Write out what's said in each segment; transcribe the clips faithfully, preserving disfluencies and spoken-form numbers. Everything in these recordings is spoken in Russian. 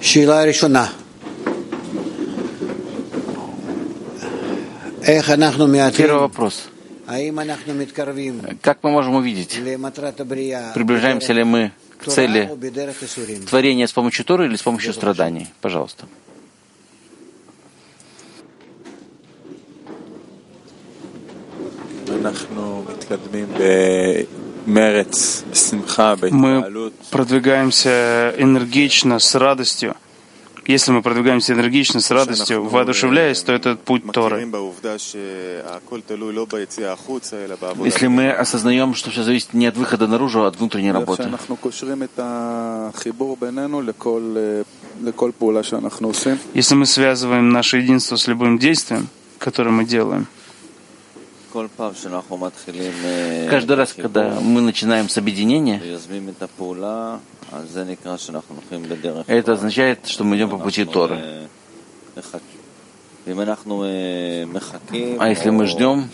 Первый вопрос. Как мы можем увидеть, приближаемся ли мы к цели творения с помощью Торы или с помощью страданий? Пожалуйста. Мы продвигаемся энергично, с радостью. Если мы продвигаемся энергично, с радостью, воодушевляясь, то это путь Торы. Если мы осознаем, что все зависит не от выхода наружу, а от внутренней работы. Если мы связываем наше единство с любым действием, которое мы делаем, каждый раз, когда мы начинаем с объединения, это означает, что мы идем по пути Торы. А если мы ждем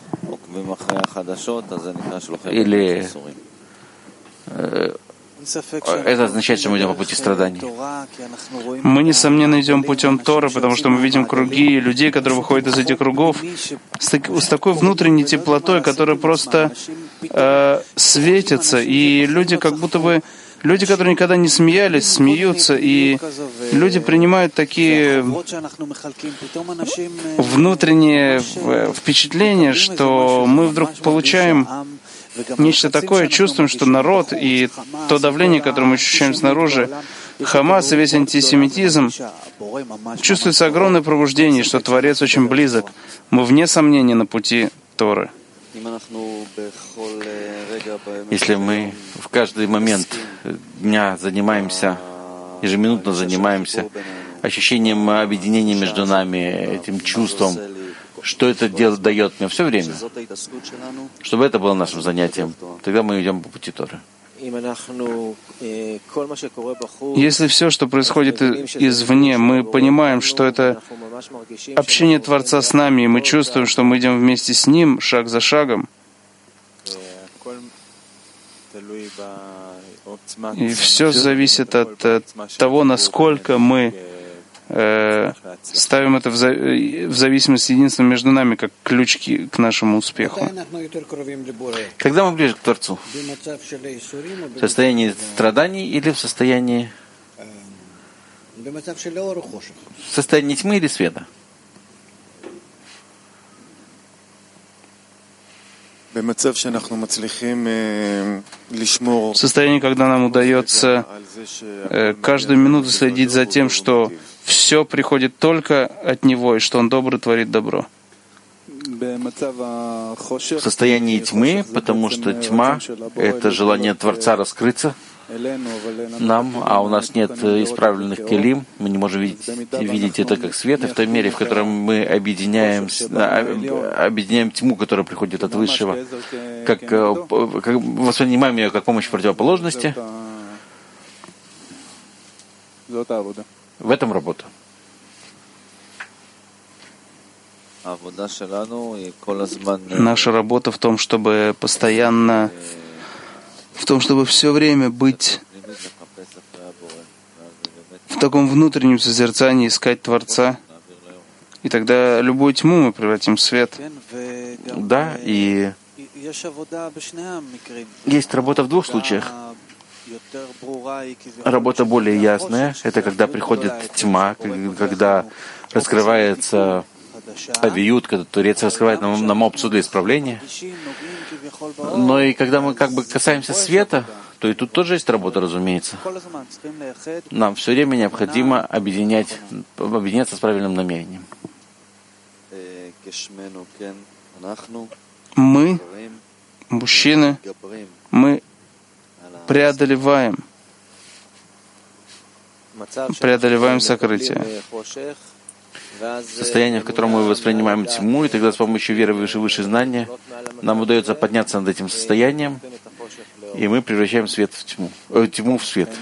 или э, это означает, что мы идем по пути страданий. Мы, несомненно, идем путем Торы, потому что мы видим круги людей, которые выходят из этих кругов с, так, с такой внутренней теплотой, которая просто э, светится, и люди как будто бы Люди, которые никогда не смеялись, смеются, и люди принимают такие внутренние впечатления, что мы вдруг получаем нечто такое, чувствуем, что народ и то давление, которое мы ощущаем снаружи, Хамас и весь антисемитизм, чувствуется огромное пробуждение, что Творец очень близок. Мы вне сомнения на пути Торы. Если мы в каждый момент дня занимаемся, ежеминутно занимаемся ощущением объединения между нами, этим чувством, что это дело дает мне все время, чтобы это было нашим занятием, тогда мы идем по пути Торы. Если все, что происходит извне, мы понимаем, что это общение Творца с нами, и мы чувствуем, что мы идем вместе с Ним, шаг за шагом, и все зависит от, от того, насколько мы э, ставим это в, за, в зависимости единства между нами, как ключики к нашему успеху. Когда мы ближе к Творцу? В состоянии страданий или в состоянии в состоянии тьмы или света? В состоянии, когда нам удается э, каждую минуту следить за тем, что все приходит только от Него, и что Он добрый, творит добро. В состоянии тьмы, потому что тьма — это желание Творца раскрыться нам, а у нас нет исправленных келим, мы не можем видеть, видеть это как свет, и в той мере, в которой мы объединяем, объединяем тьму, которая приходит от Высшего, как, как воспринимаем ее как помощь противоположности, в этом работа. Наша работа в том, чтобы постоянно, в том, чтобы все время быть в таком внутреннем созерцании, искать Творца, и тогда любую тьму мы превратим в свет. Да, и есть работа в двух случаях. Работа более ясная — это когда приходит тьма, когда раскрывается авиют, когда Творец раскрывает нам, нам опцию для исправления. Но и когда мы как бы касаемся света, то и тут тоже есть работа, разумеется. Нам все время необходимо объединять, объединяться с правильным намерением. Мы, мужчины, мы преодолеваем, преодолеваем сокрытие. Состояние, в котором мы воспринимаем тьму, и тогда с помощью веры выше выше знания нам удается подняться над этим состоянием, и мы превращаем свет в тьму, э, тьму в свет.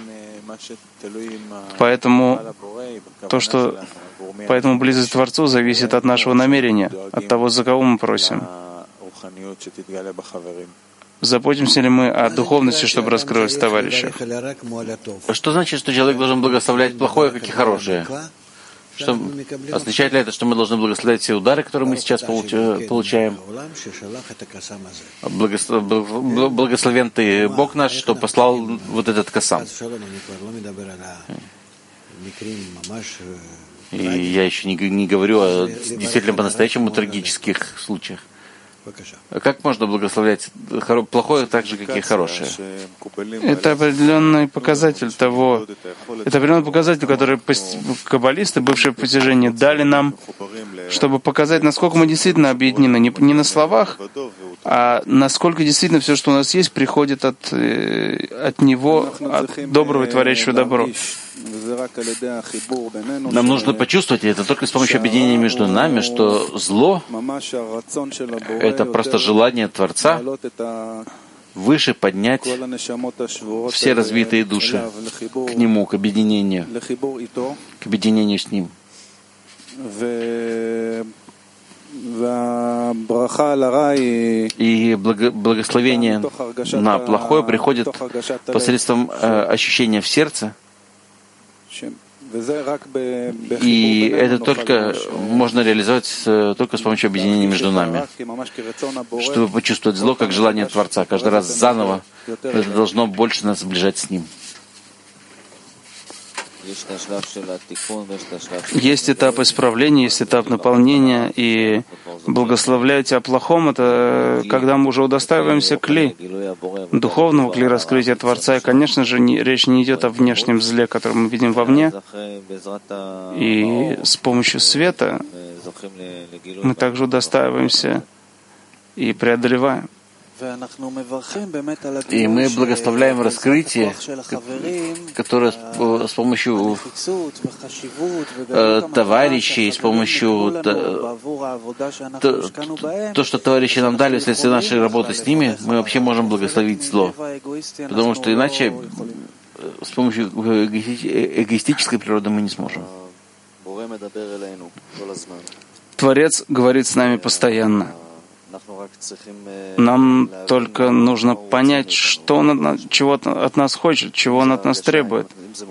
Поэтому то, что, поэтому близость к Творцу зависит от нашего намерения, от того, за кого мы просим. заботимся ли мы о духовности, чтобы раскрылось в товарищах? Что значит, что человек должен благословлять плохое, как и хорошее? Что, означает ли это, что мы должны благословлять все удары, которые мы сейчас получаем? Благослов... Благословен Ты, Бог наш, что послал вот этот касам. И я еще не, не говорю о действительно по-настоящему трагических случаях. Как можно благословлять плохое так же, как и хорошее? Это определенный показатель того, это определенный показатель, который каббалисты, бывшие в постижении, дали нам, чтобы показать, насколько мы действительно объединены. Не, не на словах, а насколько действительно все, что у нас есть, приходит от, от Него, от доброго и творящего добро. Нам нужно почувствовать, и это только с помощью объединения между нами, что зло — это просто желание Творца выше поднять все развитые души к Нему, к объединению, к объединению с Ним. И благо, благословение на плохое приходит посредством э, ощущения в сердце. И это только можно реализовать э, только с помощью объединения между нами. Чтобы почувствовать зло как желание Творца. Каждый раз заново это должно больше нас сближать с Ним. Есть этап исправления, есть этап наполнения, и благословлять о плохом — это когда мы уже удостаиваемся кли, духовного кли раскрытия Творца. И, конечно же, не, речь не идет о внешнем зле, которое мы видим вовне. И с помощью света мы также удостаиваемся и преодолеваем. И мы благословляем раскрытие, которое с помощью э, товарищей, с помощью то, то, то, что товарищи нам дали вследствие нашей работы с ними, мы вообще можем благословить зло. Потому что иначе с помощью эгоистической природы мы не сможем. Творец говорит с нами постоянно. Нам только нужно понять, что он чего от нас хочет, чего он от нас требует.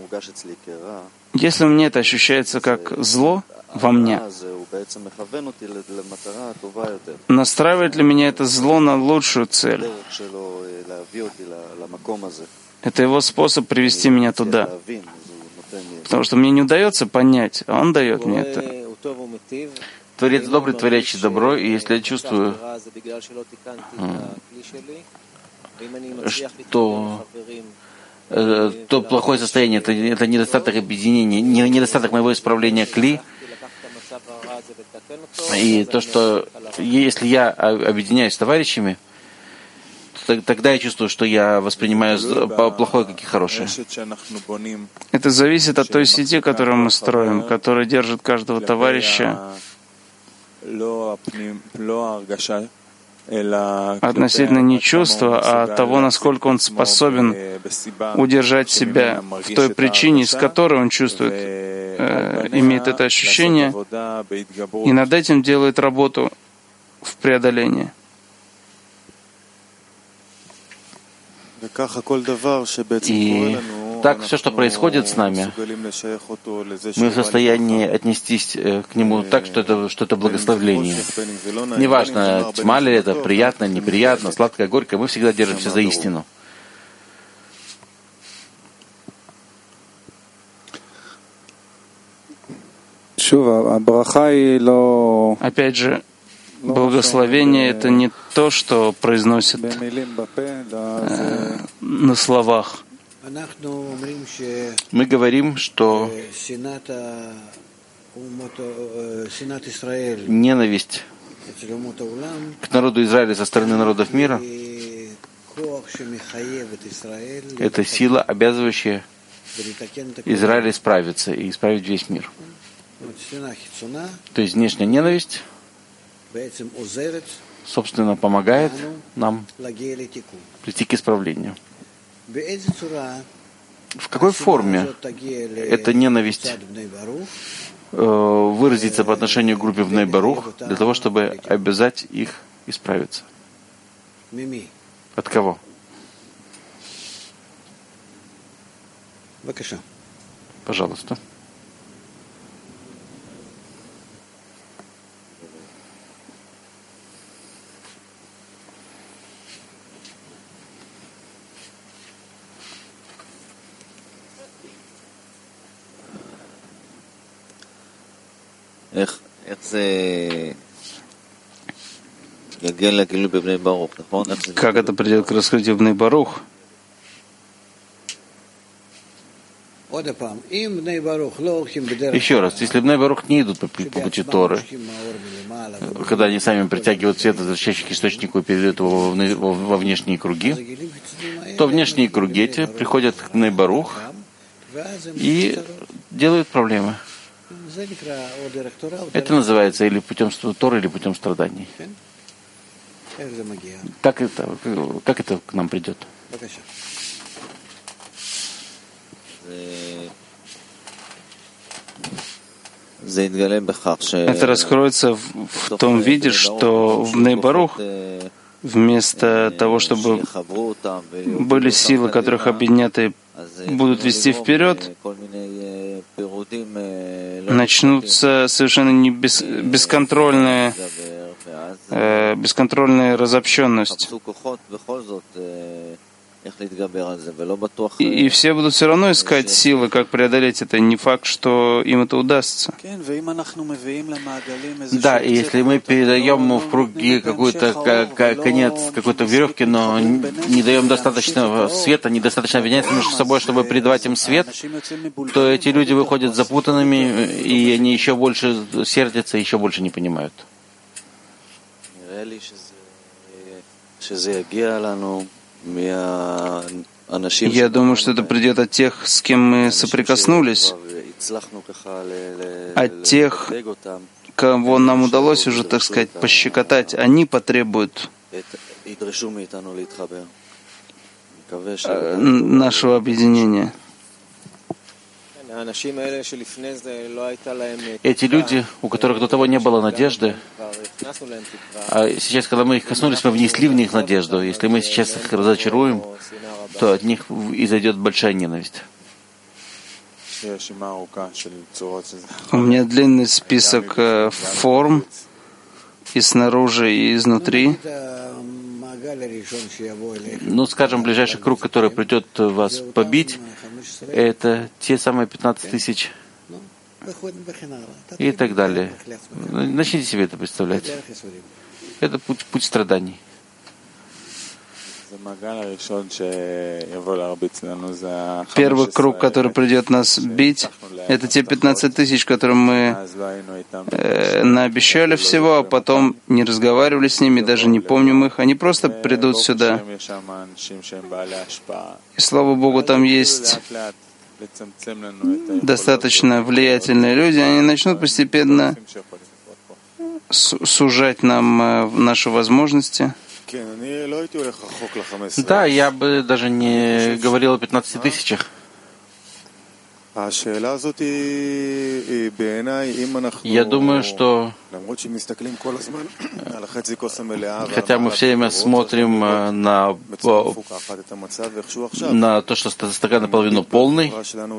Если мне это ощущается как зло во мне, настраивает ли меня это зло на лучшую цель? Это его способ привести меня туда. Потому что мне не удается понять, а он дает мне это. Творец добрый, творящий добро, и если я чувствую, что э, то плохое состояние, это, это недостаток объединения, недостаток моего исправления кли, и то, что если я объединяюсь с товарищами, то тогда я чувствую, что я воспринимаю плохое как и хорошее. Это зависит от той сети, которую мы строим, которая держит каждого товарища относительно не чувства, а того, насколько он способен удержать себя в той причине, с которой он чувствует, э, имеет это ощущение, и над этим делает работу в преодолении. И так все, что происходит с нами, мы в состоянии отнестись к нему так, что это, что это благословление. Неважно, тьма ли это, приятно, неприятно, сладкое, горькое, мы всегда держимся за истину. Опять же, благословение — это не то, что произносит э, на словах. Мы говорим, что ненависть к народу Израиля со стороны народов мира — это сила, обязывающая Израиль исправиться и исправить весь мир. То есть внешняя ненависть, собственно, помогает нам прийти к исправлению. В какой форме эта ненависть э, выразится по отношению к группе Бней Барух для того, чтобы обязать их исправиться? От кого? Пожалуйста. Как это придет к раскрытию Бней Барух? Еще раз, если Бней Барух не идут по, по пути Торы, когда они сами притягивают свет, возвращающий к источнику, и передают его во, во, во внешние круги, то внешние круги эти приходят к Бней Барух и делают проблемы. Это называется или путем Торы, или путем страданий. Как это, как это к нам придет? Это раскроется в, в том виде, что в Бней Барух вместо того, чтобы были силы, которых объединят и будут вести вперед, начнутся совершенно не бес, бесконтрольные, э, бесконтрольная разобщенность. И, и все будут все равно искать силы, как преодолеть это. Не факт, что им это удастся. Да, и если мы передаем в круги какой-то конец какой-то веревки, но не даем достаточно света, недостаточно объединяться между собой, чтобы придавать им свет, то эти люди выходят запутанными, и они еще больше сердятся, еще больше не понимают. Я думаю, что это придет от тех, с кем мы соприкоснулись, от тех, кого нам удалось уже, так сказать, пощекотать. Они потребуют нашего объединения. Эти люди, у которых до того не было надежды, а сейчас, когда мы их коснулись, мы внесли в них надежду. Если мы сейчас их разочаруем, то от них изойдет большая ненависть. У меня длинный список форм и снаружи, и изнутри. Ну, скажем, ближайший круг, который придет вас побить, это те самые пятнадцать тысяч и так далее. Начните себе это представлять. Это путь, путь страданий. Первый круг, который придет нас бить, это те пятнадцать тысяч, которым мы э, наобещали всего, а потом не разговаривали с ними, даже не помним их. Они просто придут сюда. И слава Богу, там есть достаточно влиятельные люди. Они начнут постепенно сужать нам наши возможности. Да, я бы даже не говорил о пятнадцати тысячах. Я думаю, что хотя мы все время смотрим на, на то, что стакан наполовину полный,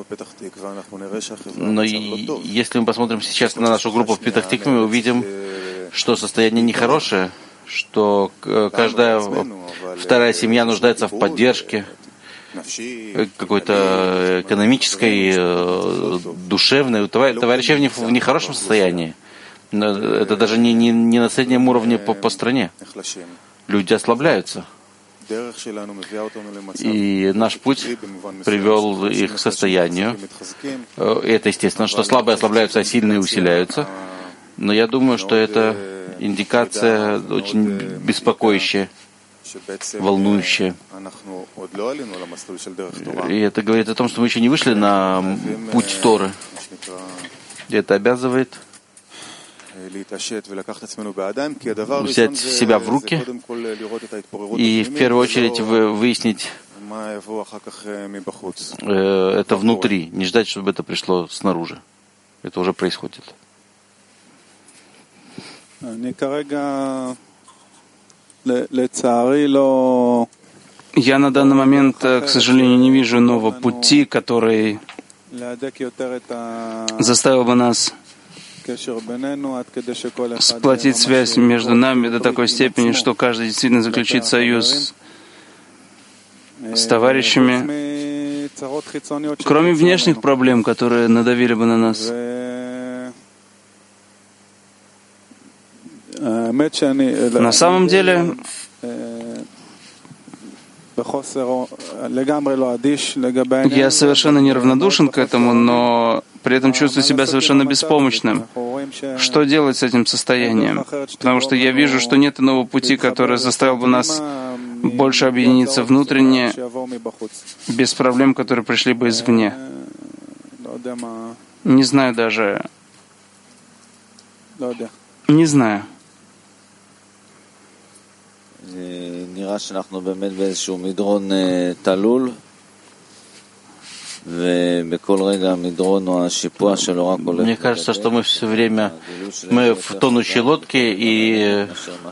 но если мы посмотрим сейчас на нашу группу в Петах-Тикве, мы увидим, что состояние нехорошее, что каждая вторая семья нуждается в поддержке какой-то экономической, душевной. Товарищи в, не, в нехорошем состоянии. Это даже не, не, не на среднем уровне по, по стране. Люди ослабляются. И наш путь привел их к состоянию. Это естественно, что слабые ослабляются, а сильные усиляются. Но я думаю, что это индикация очень беспокоящая, волнующая. И это говорит о том, что мы еще не вышли на путь Торы. И это обязывает взять себя в руки и в первую очередь выяснить это внутри, не ждать, чтобы это пришло снаружи. Это уже происходит. Я на данный момент, к сожалению, не вижу иного пути, который заставил бы нас сплотить связь между нами до такой степени, что каждый действительно заключит союз с товарищами, кроме внешних проблем, которые надавили бы на нас. На самом деле, я совершенно неравнодушен к этому, но при этом чувствую себя совершенно беспомощным. Что делать с этим состоянием? Потому что я вижу, что нет иного пути, который заставил бы нас больше объединиться внутренне, без проблем, которые пришли бы извне. Не знаю даже. Не знаю. נראה שאנחנו באמת באיזשהו מדרון תלול ובכל רגע המדרון או השיפוע שלו רק הולך. Мне кажется, что мы все время мы в тонущей лодке и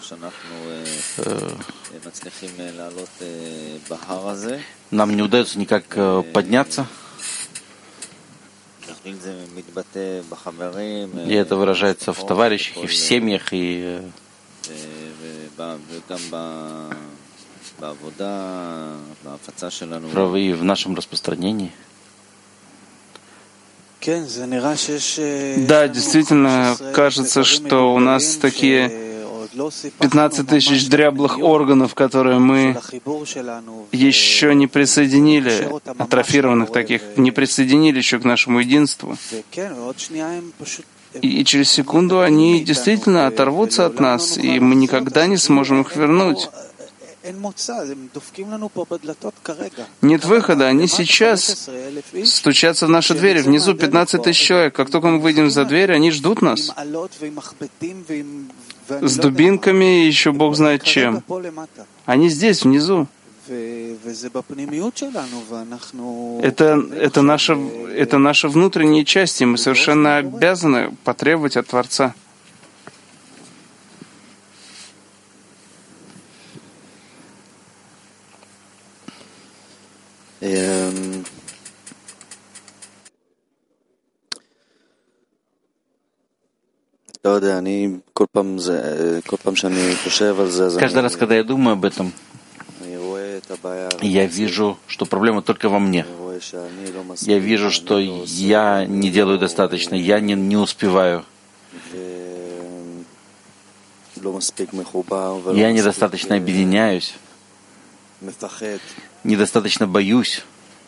нам не удается никак подняться. И это выражается в товарищах, и в семьях, и и в нашем распространении. Да, действительно, кажется, что у нас такие пятнадцать тысяч дряблых органов, которые мы еще не присоединили, атрофированных таких, не присоединили еще к нашему единству. И через секунду они действительно оторвутся от нас, и мы никогда не сможем их вернуть. Нет выхода, они сейчас стучатся в наши двери. Внизу пятнадцать тысяч человек. Как только мы выйдем за дверь, они ждут нас. С дубинками и еще Бог знает чем. Они здесь, внизу. Это, это, наша, это наша внутренняя часть, и мы совершенно обязаны потребовать от Творца. Каждый раз, когда я думаю об этом, я вижу, что проблема только во мне. Я вижу, что я не делаю достаточно, я не, не успеваю. Я недостаточно объединяюсь, недостаточно боюсь.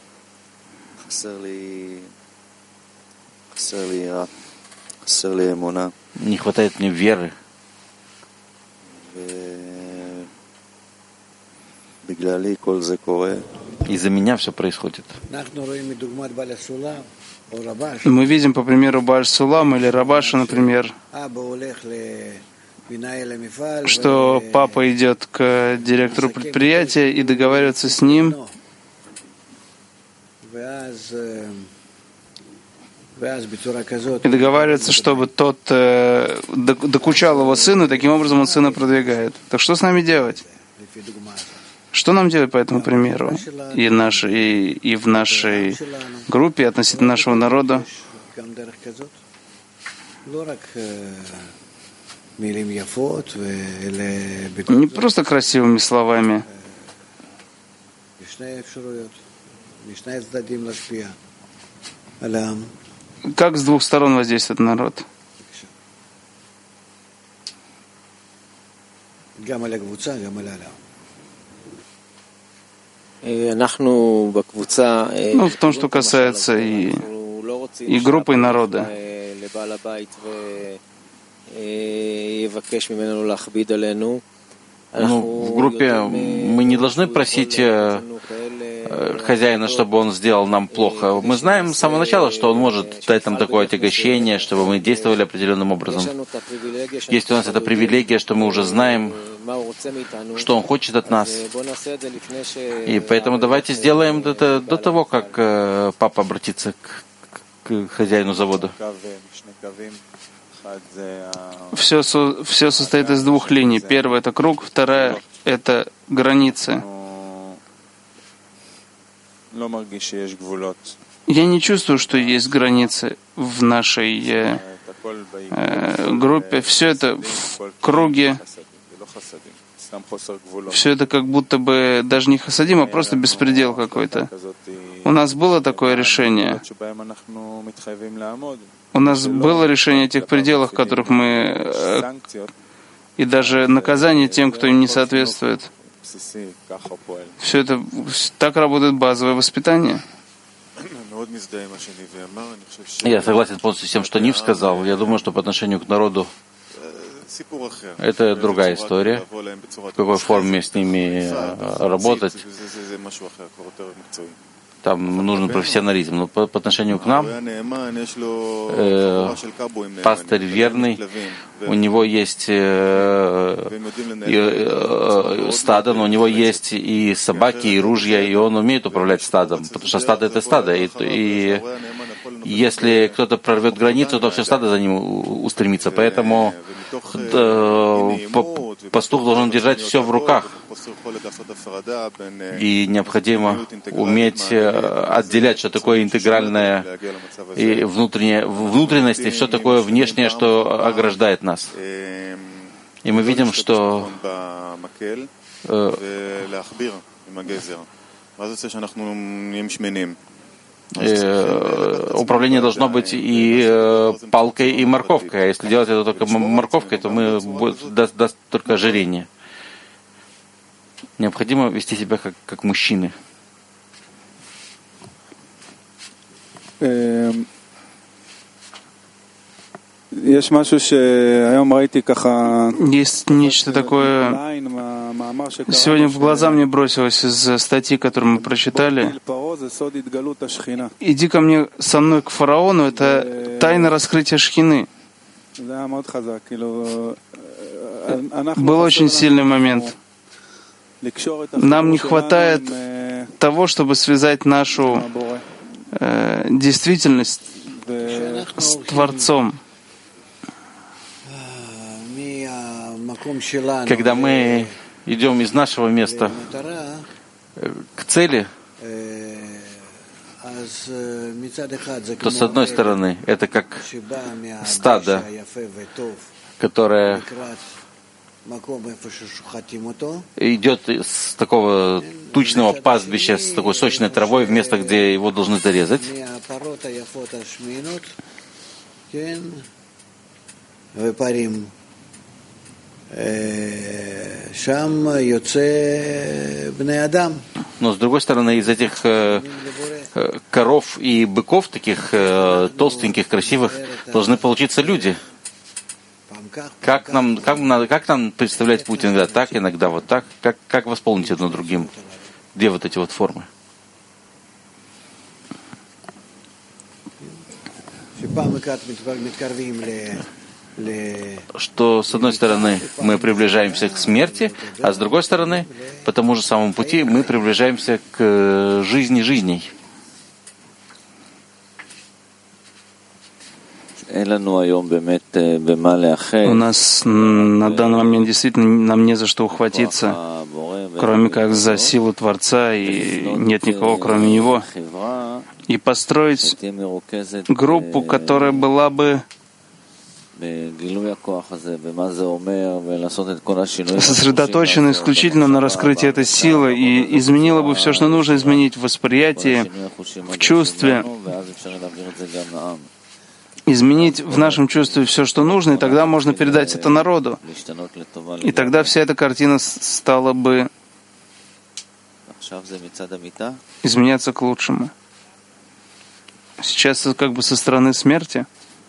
Не хватает мне веры. Из-за меня все происходит. Мы видим, по примеру, Бааль-Сулам или Рабаша, например, что папа идет к директору предприятия и договаривается с ним, и договаривается, чтобы тот э, докучал его сыну, и таким образом он сына продвигает. Так что с нами делать? Что нам делать по этому примеру? И, наш, и, и в нашей группе, относительно нашего народа. Не просто красивыми словами. Как с двух сторон воздействует народ? Ну, в том, что касается и, и группы, и народа. Ну, в группе мы не должны просить хозяина, чтобы он сделал нам плохо. Мы знаем с самого начала, что он может дать нам такое отягощение, чтобы мы действовали определенным образом. Есть у нас эта привилегия, что мы уже знаем, что он хочет от нас. И поэтому давайте сделаем это до того, как папа обратится к, к хозяину завода. Все, все состоит из двух линий. Первая — это круг, вторая — это границы. Я не чувствую, что есть границы в нашей э, э, группе. Все это в круге. Все это как будто бы даже не хасадим, а просто беспредел какой-то. У нас было такое решение. У нас было решение о тех пределах, в которых мы... Э, и даже наказание тем, кто им не соответствует. Все это... Так работает базовое воспитание. Я согласен полностью с тем, что Нив сказал. Я думаю, что по отношению к народу это другая история. В какой форме с ними работать, там нужен профессионализм. Но по, по отношению к нам, э, пастырь верный, у него есть э, э, стадо, но у него есть и собаки, и ружья, и он умеет управлять стадом, потому что стадо — это стадо. И, и если кто-то прорвет границу, то все стадо за ним устремится. Поэтому э, пастух должен держать все в руках. И необходимо уметь отделять, что такое интегральное и внутреннее, внутренность, и все такое внешнее, что ограждает нас. И мы видим, что э, э, управление должно быть и э, палкой, и морковкой. А если делать это только морковкой, то мы будет, даст, даст только ожирение. Необходимо вести себя как, как мужчины. Есть нечто такое. Сегодня в глаза мне бросилось из статьи, которую мы прочитали. «Иди ко мне со мной к фараону» — это тайна раскрытия Шхины. Был очень сильный момент. Нам не хватает того, чтобы связать нашу э, действительность с Творцом. Когда мы идем из нашего места к цели, то с одной стороны это как стадо, которое идет с такого тучного пастбища, с такой сочной травой в место, где его должны зарезать. Но с другой стороны, из этих э, коров и быков, таких э, толстеньких, красивых, должны получиться люди. Как нам, как, надо, как нам представлять путь иногда так, иногда вот так? Как, как восполнить одно другим? Где вот эти вот формы? Что с одной стороны мы приближаемся к смерти, а с другой стороны, по тому же самому пути мы приближаемся к жизни жизней. У нас на данный момент действительно нам не за что ухватиться, кроме как за силу Творца, и нет никого, кроме Него, и построить группу, которая была бы сосредоточена исключительно на раскрытии этой силы и изменила бы все, что нужно изменить в восприятии, в чувстве, изменить в нашем чувстве все, что нужно, и тогда можно передать это народу. И тогда вся эта картина стала бы изменяться к лучшему. Сейчас это как бы со стороны смерти.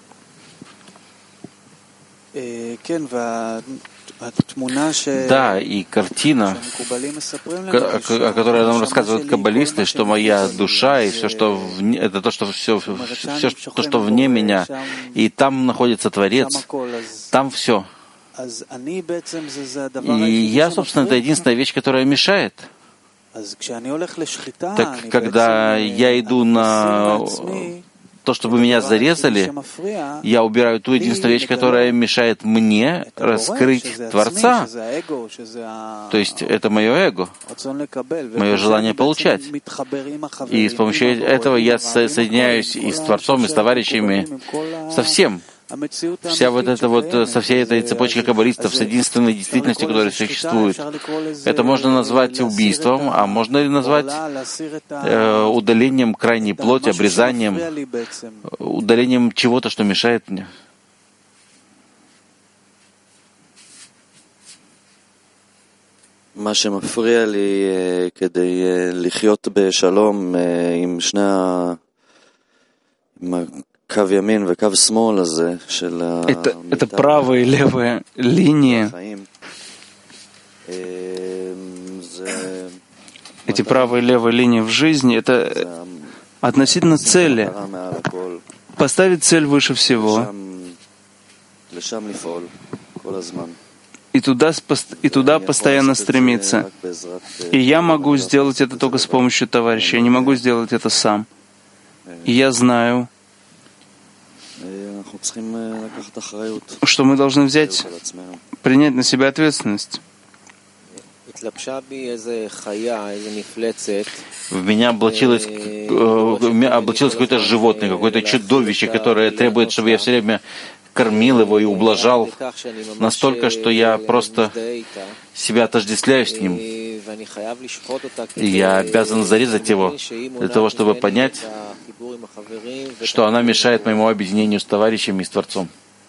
Да, и картина, о которой нам рассказывают каббалисты, что моя душа и все, что вне, это то, что все, все то, что вне меня, и там находится Творец, там все. И я, собственно, это единственная вещь, которая мешает. Так, когда я иду на то, чтобы меня зарезали, я убираю ту единственную вещь, которая мешает мне раскрыть Творца. То есть это мое эго, мое желание получать. И с помощью этого я соединяюсь и с Творцом, и с товарищами, со всем. Вся вот эта вот, со всей этой цепочкой каббалистов, с единственной действительностью, которая существует, это можно назвать убийством, а можно ли назвать э, удалением крайней плоти, обрезанием, удалением чего-то, что мешает мне. מה שמפריע לי כדי לחיות בשלום עם שני ה... קו ימין וקו שמאל הזה של это, это правая и левая линии. Эти правые и левые линии в жизни — это относительно цели. Поставить цель выше всего. И туда, и туда постоянно стремиться. И я могу сделать это только с помощью товарища. Я не могу сделать это сам. И я знаю, что мы должны взять, принять на себя ответственность. В меня облачилось, э, облачилось какое-то животное, какое-то чудовище, которое требует, чтобы я все время кормил его и ублажал настолько, что я просто себя отождествляю с ним. И я обязан зарезать его для того, чтобы понять, что она мешает моему объединению с товарищами и с Творцом.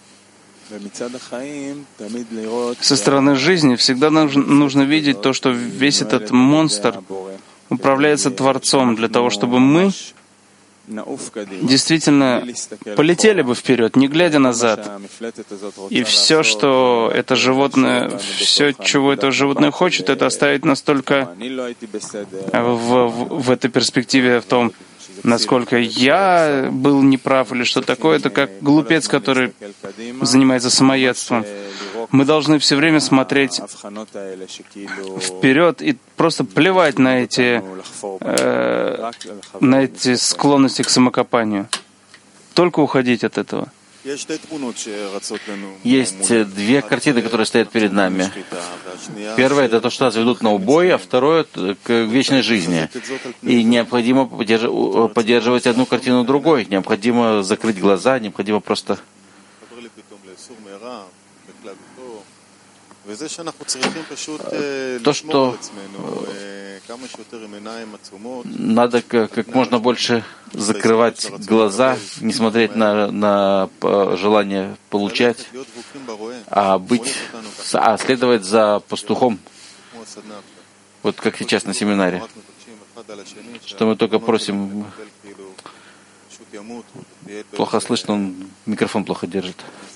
Со стороны жизни всегда нужно видеть то, что весь этот монстр управляется Творцом, для того, чтобы мы действительно полетели бы вперед, не глядя назад. И все, что это животное, все, чего это животное хочет, это оставить настолько в, в, в этой перспективе, в том, насколько я был неправ или что такое, это как глупец, который занимается самоедством. Мы должны все время смотреть вперед и просто плевать на эти, э, на эти склонности к самокопанию. Только уходить от этого. Есть две картины, которые стоят перед нами. Первое — это то, что нас ведут на убой, а второе — к вечной жизни. И необходимо поддерживать одну картину другой. Необходимо закрыть глаза, необходимо просто... То, что надо как, как можно больше закрывать глаза, не смотреть на, на желание получать, а быть, а следовать за пастухом. Вот как сейчас на семинаре, что мы только просим. Плохо слышно, он микрофон плохо держит.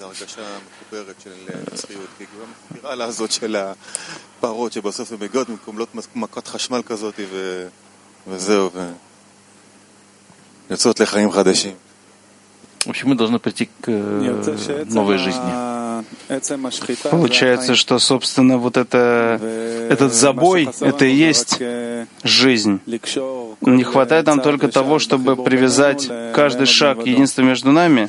В общем, мы должны прийти к новой жизни. Получается, что, собственно, вот это, этот забой, это и есть жизнь. Не хватает нам только того, чтобы привязать каждый шаг к единству между нами.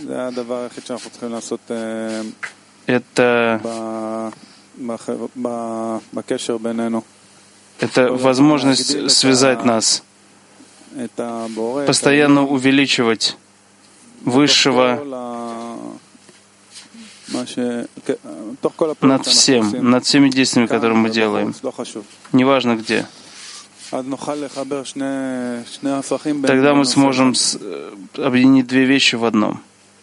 Это, это возможность связать нас, постоянно увеличивать Высшего над всем, над всеми действиями, которые мы делаем, неважно где. Тогда мы сможем объединить две вещи в одном.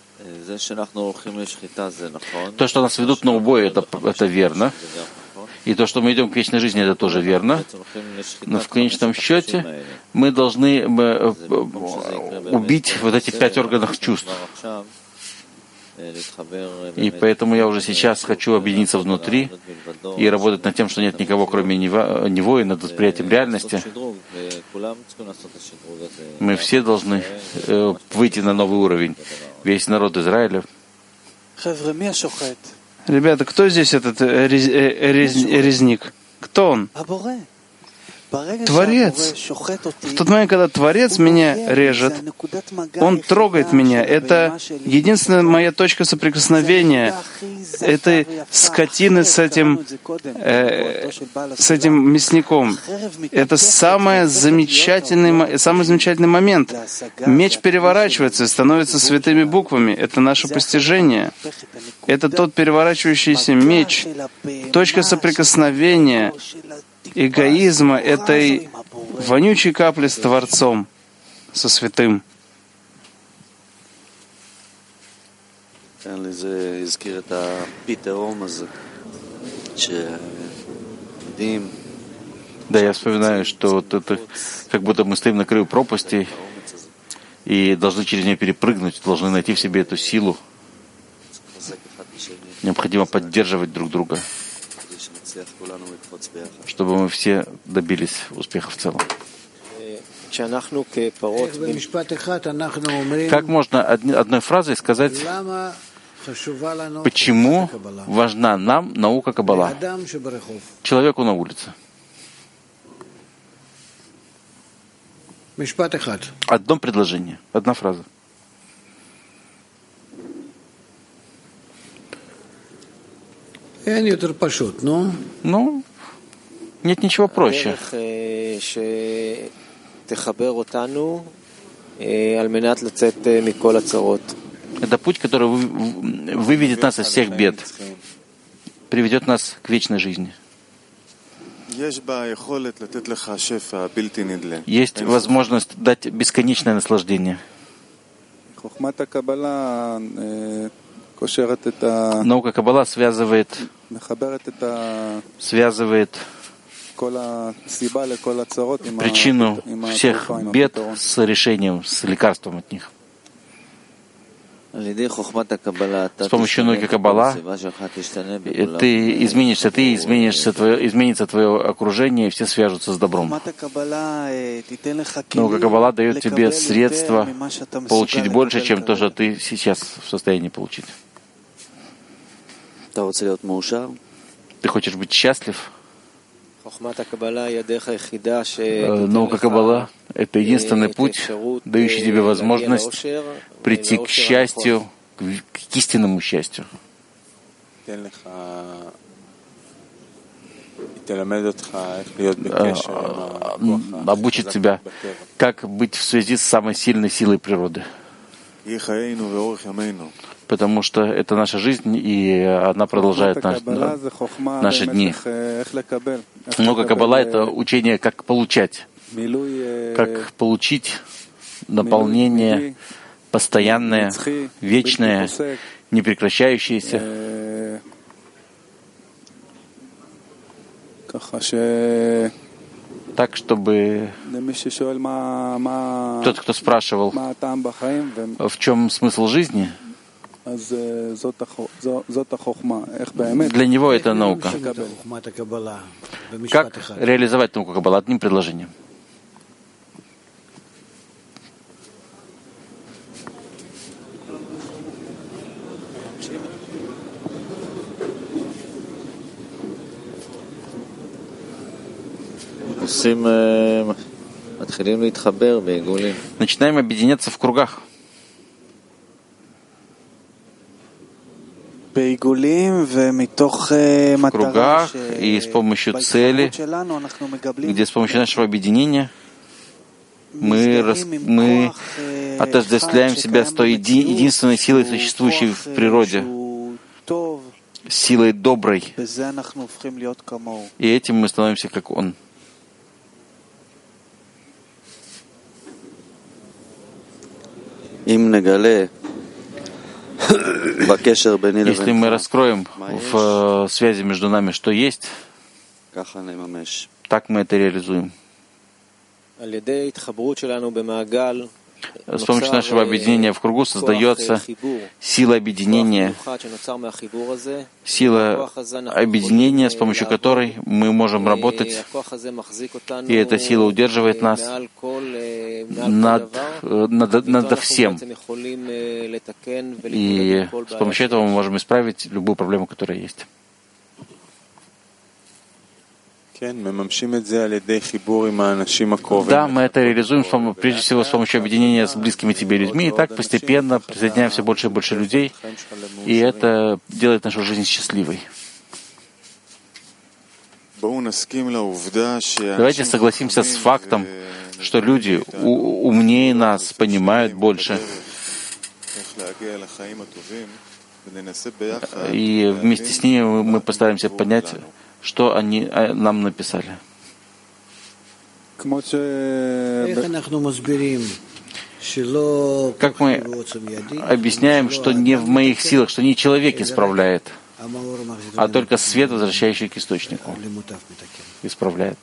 То, что нас ведут на убой, это, это верно. И то, что мы идем к вечной жизни, это тоже верно. Но в конечном счете мы должны мы, убить вот эти пять органов чувств. И поэтому я уже сейчас хочу объединиться внутри и работать над тем, что нет никого, кроме него, него и над восприятием реальности. Мы все должны э, выйти на новый уровень. Весь народ Израиля. Ребята, кто здесь этот рез, рез, резник? Кто он? Творец, в тот момент, когда Творец меня режет, Он трогает меня. Это единственная моя точка соприкосновения этой скотины с этим, э, с этим мясником. Это самый замечательный, самый замечательный момент. Меч переворачивается и становится святыми буквами. Это наше постижение. Это тот переворачивающийся меч, точка соприкосновения эгоизма этой вонючей капли с Творцом, со Святым. Да, я вспоминаю, что вот это как будто мы стоим на краю пропасти и должны через нее перепрыгнуть, должны найти в себе эту силу. Необходимо поддерживать друг друга, чтобы мы все добились успеха в целом. Как можно одной фразой сказать, почему важна нам наука Каббала, человеку на улице? Одно предложение, одна фраза. Ну, нет ничего проще. Это путь, который выведет нас из всех бед, приведет нас к вечной жизни. Есть возможность дать бесконечное наслаждение. Наука Каббала связывает, связывает причину всех бед с решением, с лекарством от них. С помощью науки Каббала ты изменишься, ты изменишься, твое, изменится твое окружение, и все свяжутся с добром. Наука Каббала дает тебе средства получить больше, чем то, что ты сейчас в состоянии получить. Ты хочешь быть счастлив? Наука Каббала — это единственный путь, дающий тебе возможность прийти к счастью, к истинному счастью. Обучит тебя, как быть в связи с самой сильной силой природы. Потому что это наша жизнь, и она продолжает наш, наши дни. Наука Каббала — это учение, как получать, как получить наполнение постоянное, вечное, непрекращающееся. Так, чтобы тот, кто спрашивал, в чем смысл жизни, для него это наука. Как реализовать науку Каббала? Одним предложением. Начинаем объединяться в кругах. В кругах и с помощью цели, где с помощью нашего объединения мы, рас, мы отождествляем себя с той еди, единственной силой, существующей в природе, силой доброй. И этим мы становимся как Он. Если мы раскроем в связи между нами, что есть, так мы это реализуем. С помощью нашего объединения в кругу создается сила объединения, сила объединения, с помощью которой мы можем работать, и эта сила удерживает нас над, над, над всем. И с помощью этого мы можем исправить любую проблему, которая есть. Да, мы это реализуем прежде всего с помощью объединения с близкими тебе людьми, и так постепенно присоединяем все больше и больше людей, и это делает нашу жизнь счастливой. Давайте согласимся с фактом, что люди умнее нас, понимают больше, и вместе с ними мы постараемся понять, что они нам написали. Как мы объясняем, что не в моих силах, что не человек исправляет, а только свет, возвращающий к источнику, исправляет.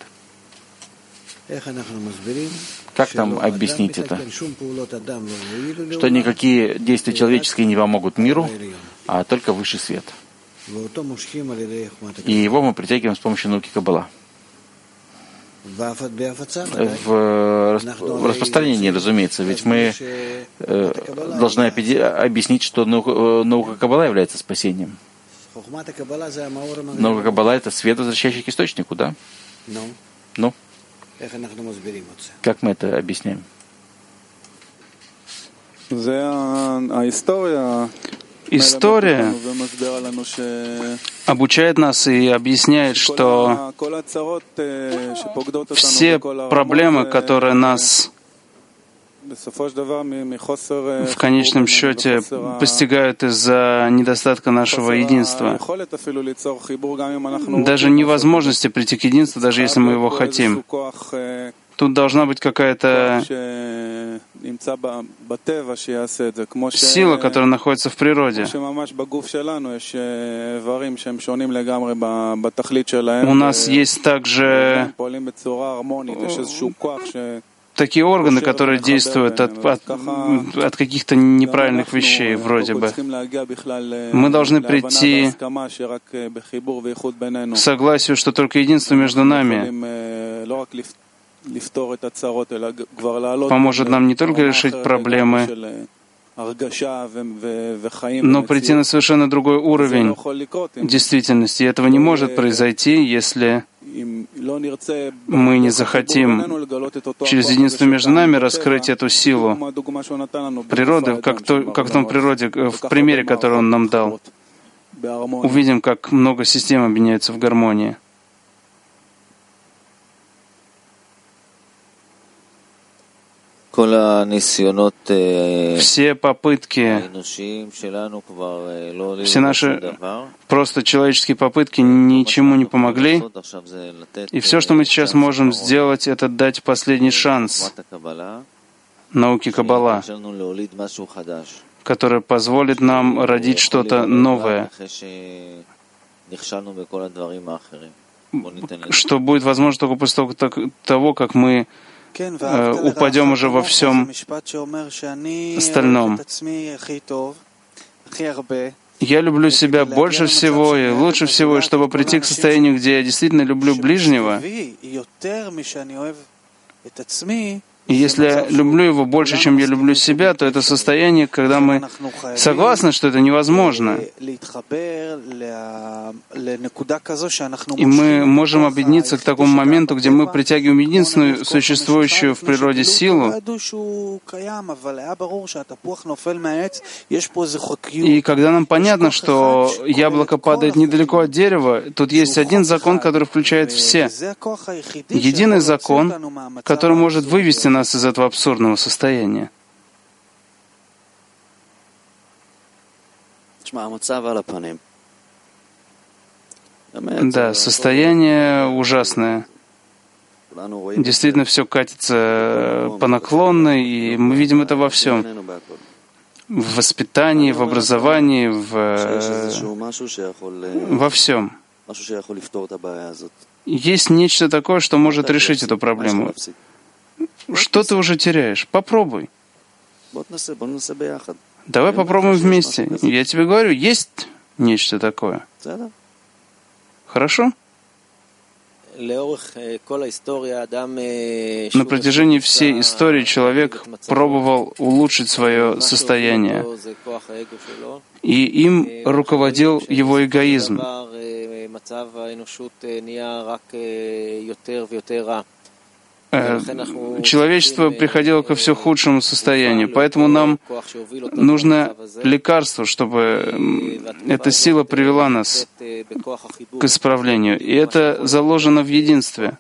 Как нам объяснить это? Что никакие действия человеческие не помогут миру, а только высший свет. И его мы притягиваем с помощью науки Каббала. В, в распространении, разумеется, ведь мы э, должны объяснить, что наука Каббала является спасением. Наука Каббала — это свет, возвращающий к источнику, да? Ну? Как мы это объясняем? История обучает нас и объясняет, что все проблемы, которые нас в конечном счете постигают из-за недостатка нашего единства, даже невозможности прийти к единству, даже если мы его хотим. Тут должна быть какая-то сила, которая находится в природе. У нас есть также такие органы, которые действуют от, от, от каких-то неправильных вещей, вроде бы. Мы должны прийти к согласию, что только единство между нами поможет нам не только решить проблемы, но прийти на совершенно другой уровень действительности. И этого не может произойти, если мы не захотим через единство между нами раскрыть эту силу природы, как, то, как в том природе, в примере, который он нам дал. Увидим, как много систем объединяются в гармонии. Все попытки, все наши просто человеческие попытки ничему не помогли. И все, что мы сейчас можем сделать, это дать последний шанс науке Каббала, которая позволит нам родить что-то новое, что будет возможно только после того, как мы упадем уже во всем остальном. Я люблю себя больше всего и лучше всего, и чтобы прийти к состоянию, где я действительно люблю ближнего. И если я люблю его больше, чем я люблю себя, то это состояние, когда мы согласны, что это невозможно. И мы можем объединиться к такому моменту, где мы притягиваем единственную существующую в природе силу. И когда нам понятно, что яблоко падает недалеко от дерева, тут есть один закон, который включает все. Единый закон, который может вывести нас из этого абсурдного состояния. Да, состояние ужасное. Действительно, все катится по наклонной, и мы видим это во всем. В воспитании, в образовании, в... во всем. Есть нечто такое, что может решить эту проблему. Что ты уже теряешь? Попробуй. Давай попробуем вместе. Я тебе говорю, есть нечто такое. Хорошо? На протяжении всей истории человек пробовал улучшить свое состояние, и им руководил его эгоизм. человечество приходило ко все худшему состоянию, поэтому нам нужно лекарство, чтобы эта сила привела нас к исправлению. И это заложено в единстве.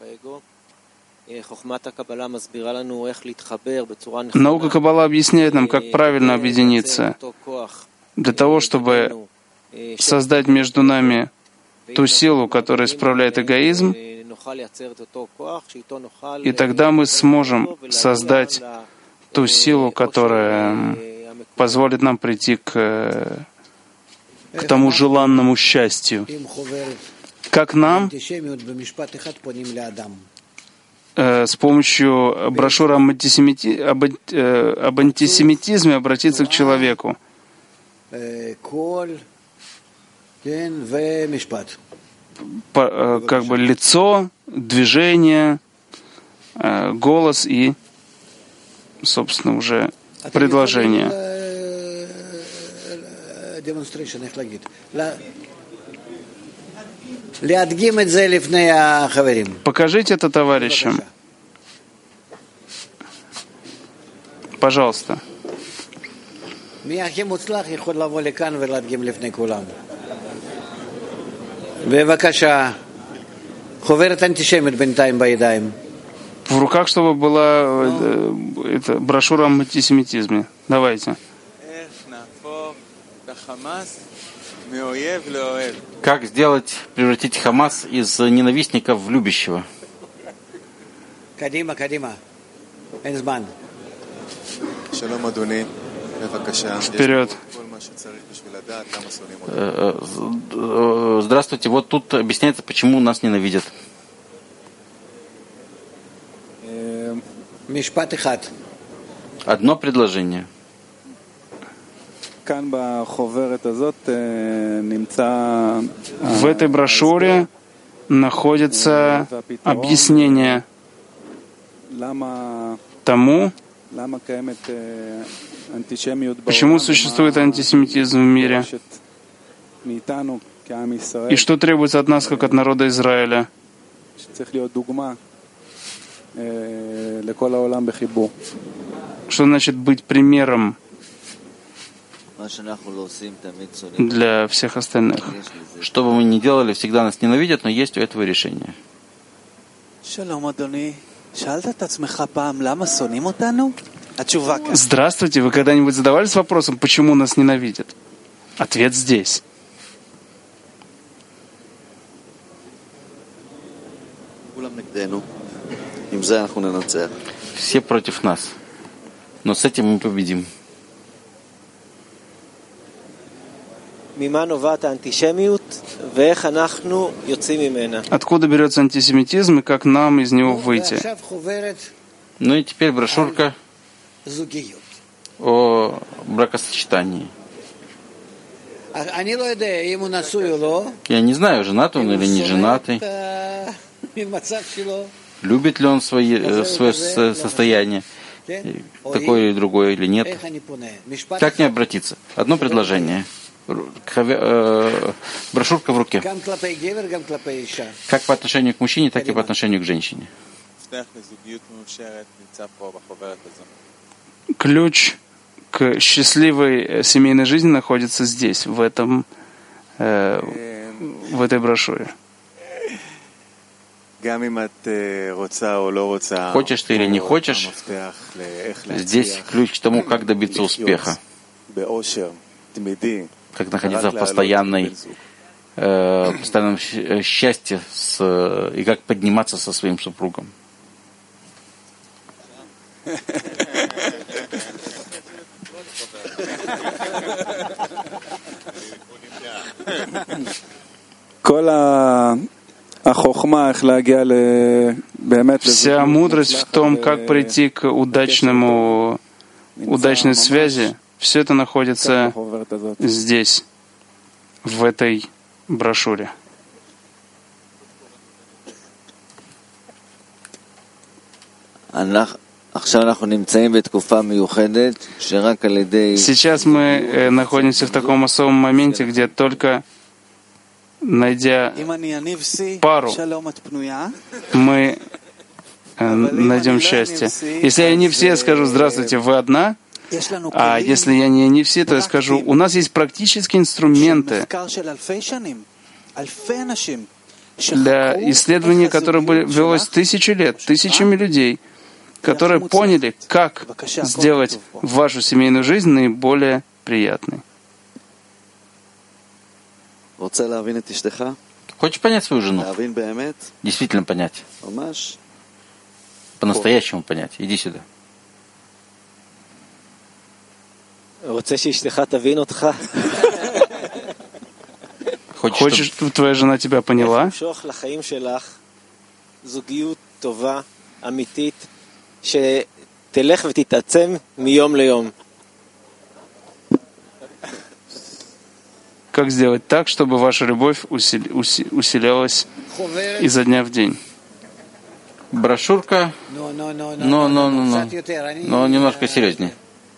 Наука Каббала объясняет нам, как правильно объединиться для того, чтобы создать между нами ту силу, которая исправляет эгоизм, и тогда мы сможем создать ту силу, которая позволит нам прийти к, к тому желанному счастью. Как нам э, с помощью брошюры об, антисемити... об, э, об антисемитизме обратиться к человеку? По, как бы лицо, движение, голос и, собственно, уже предложение. Покажите это товарищам. Пожалуйста. В руках, чтобы была э, это, брошюра об антисемитизме. Давайте. Как сделать, превратить Хамас из ненавистников в любящего? Вперед. Здравствуйте. Вот тут объясняется, почему нас ненавидят. Одно предложение. В этой брошюре находится объяснение тому, почему существует антисемитизм в мире и что требуется от нас, как от народа Израиля. Что значит быть примером для всех остальных? Что бы мы ни делали, всегда нас ненавидят, но есть у этого решение. Здравствуйте, вы когда-нибудь задавались вопросом, почему нас ненавидят? Ответ здесь. Все против нас, но с этим мы победим. Откуда берется антисемитизм и как нам из него выйти? Ну и теперь брошюрка о бракосочетании. Я не знаю, женат он или не женатый, любит ли он свои, свое состояние, такое или другое, или нет. Как не обратиться? Одно предложение. Брошюрка в руке. Как по отношению к мужчине, так и по отношению к женщине. Ключ к счастливой семейной жизни находится здесь, в этом, э, в этой брошюре. Хочешь ты или не хочешь, здесь ключ к тому, как добиться успеха, как находиться в постоянной, э, постоянном счастье с, и как подниматься со своим супругом. Вся мудрость в том, как прийти к удачному, удачной связи, все это находится здесь, в этой брошюре. Сейчас мы находимся в таком особом моменте, где только найдя пару, мы найдем счастье. Если я не все, я скажу: здравствуйте, вы одна. А если я не не все, то я скажу: у нас есть практические инструменты для исследования, которое велось тысячи лет, тысячами людей, которые поняли, как сделать вашу семейную жизнь наиболее приятной. Хочешь понять свою жену? Действительно понять. По-настоящему понять. Иди сюда. Хочешь, чтобы твоя жена тебя поняла? Как сделать так, чтобы ваша любовь усилялась изо дня в день? Брошюрка, но, но, но, но, но немножко серьезнее.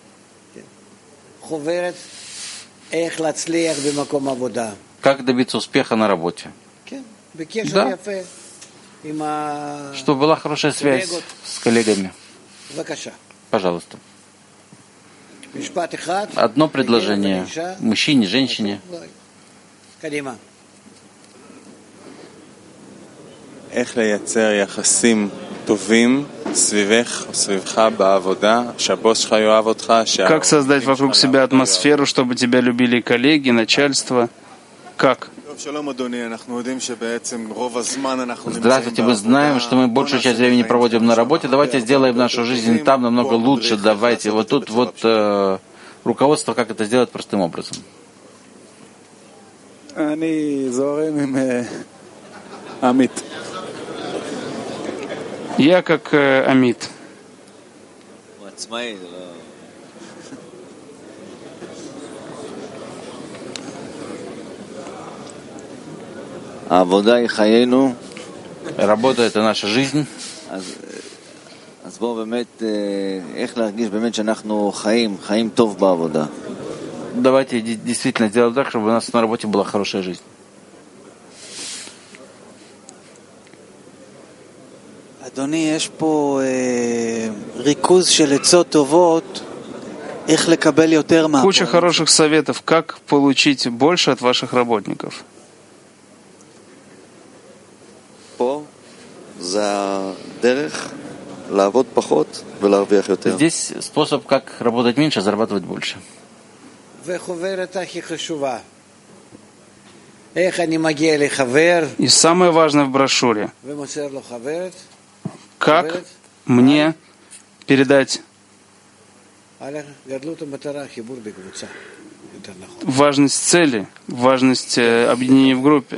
Как добиться успеха на работе? Да. Чтобы была хорошая связь с коллегами. Пожалуйста. Одно предложение мужчине, женщине. Как создать вокруг себя атмосферу, чтобы тебя любили коллеги, начальство? Как? Здравствуйте, мы знаем, что мы большую часть времени проводим на работе. Давайте сделаем нашу жизнь там намного лучше. Давайте. Вот тут вот э, руководство, как это сделать простым образом. Я как э, Amit. Работа — это наша жизнь. Давайте действительно сделаем так, чтобы у нас на работе была хорошая жизнь. Куча хороших советов, как получить больше от ваших работников. Здесь способ, как работать меньше, а зарабатывать больше. И самое важное в брошюре: как мне передать важность цели, важность объединения в группе.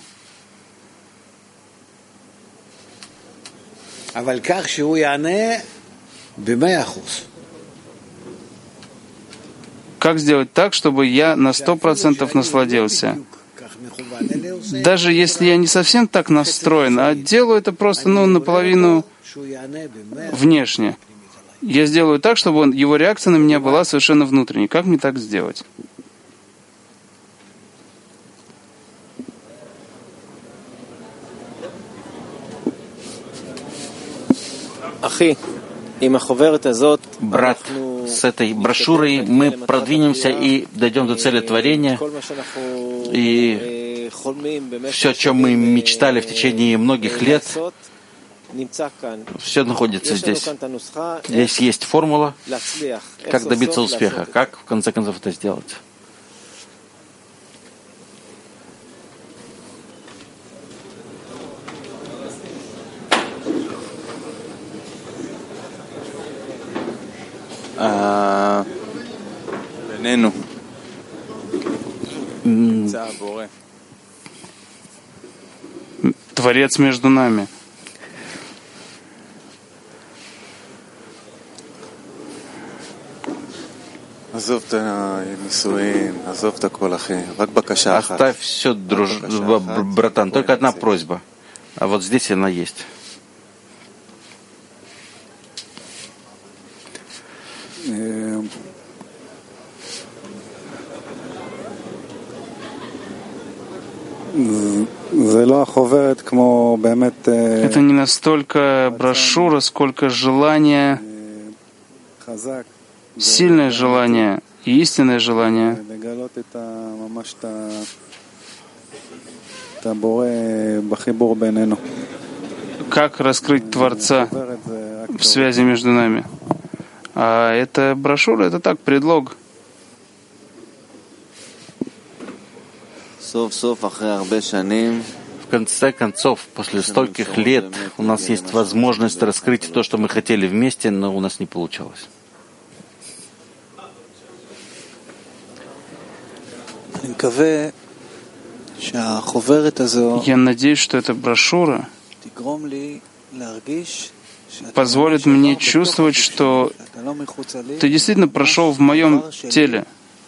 Как сделать так, чтобы я на сто процентов насладился? Даже если я не совсем так настроен, а делаю это просто ну, наполовину внешне. Я сделаю так, чтобы он, его реакция на меня была совершенно внутренней. Как мне так сделать? Брат, с этой брошюрой мы продвинемся и дойдем до цели творения. И все, о чем мы мечтали в течение многих лет, все находится здесь. Здесь есть формула, как добиться успеха, как в конце концов это сделать. Творец между нами. Оставь все, друж... братан, только одна просьба. А вот здесь она есть. Это не настолько брошюра, сколько желание, сильное желание и истинное желание как раскрыть Творца в связи между нами. А эта брошюра — это так, предлог. В конце концов, после стольких лет у нас есть возможность раскрыть то, что мы хотели вместе, но у нас не получалось. Я надеюсь, что эта брошюра позволит мне чувствовать, что ты действительно прошел в моем теле.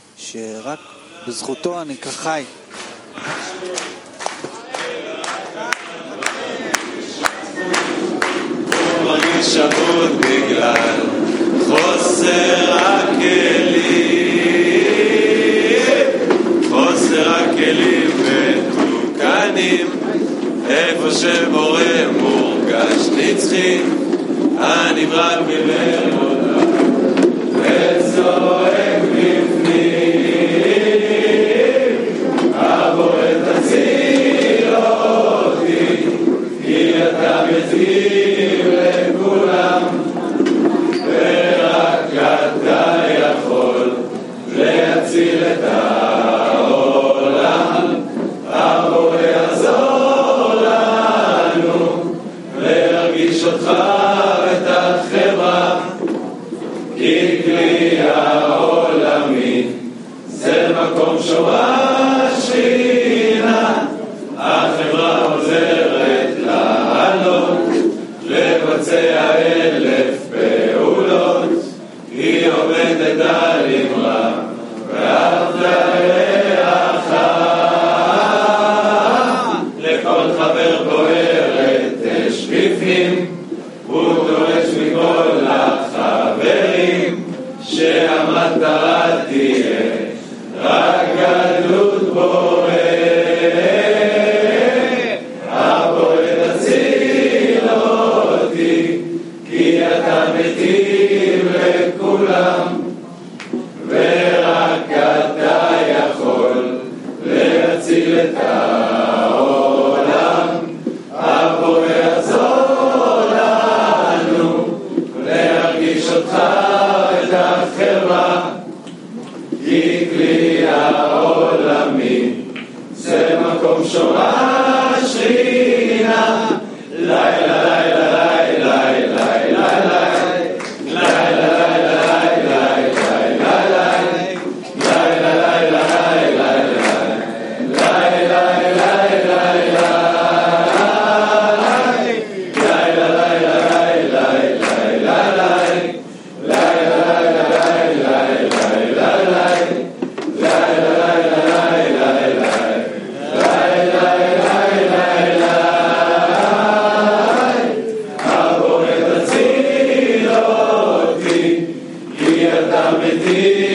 איפה שבורא מורגש נצחי, אני רק ממנו וצועק בפנים, הבורא תציל אותי, כי אתה מתאים לכולם, ורק אתה יכול להציל את העולם. הבורא יעזור לנו להרגיש אותך ואת החברה, כי כלי העולמי זה מקום שורה שכינה, החברה עוזרת לעלות, לבצע אלף פעולות, היא עומדת על אמרה ואהבת לרעך, לכל חבר בוערת אש בפנים, הוא דורש מכל החברים שהמטרה תהיה רק גדלות בורא. הבורא תציל אותי, כי אתה מתאים לכולם, ורק אתה יכול להציל את העולם. הבורא יעזור לנו להרגיש אותך את החברה, כי כלי העולמי זה מקום שורה שכינה. לילה לילה לילה לילה לילה הבורא תציל אותי, כי אתה מתאים